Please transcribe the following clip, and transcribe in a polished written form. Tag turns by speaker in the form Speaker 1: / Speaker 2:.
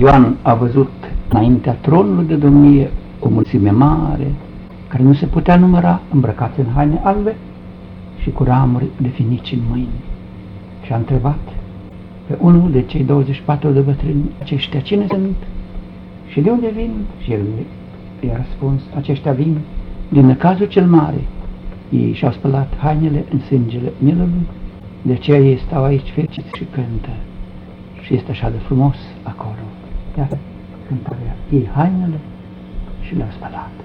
Speaker 1: Ioan a văzut înaintea tronului de domnie o mulțime mare, care nu se putea număra, îmbrăcați în haine albe și cu ramuri de finici în mâini. Și a întrebat pe unul de cei 24 de bătrâni: aceștia cine sunt și de unde vin? Și el i-a răspuns: aceștia vin din năcazul cel mare. Ei și-au spălat hainele în sângele mielului, de aceea ei stau aici fericiți și cântă. Și este așa de frumos acolo. Iată cântarea. Ei hainele și le-au spălat.